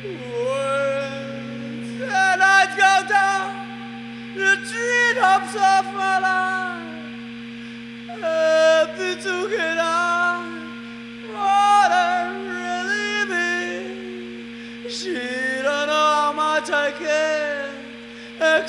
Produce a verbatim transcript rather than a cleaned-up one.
When the nights go down, the treetops of my life, happy together, what I really mean. She don't know how much I care.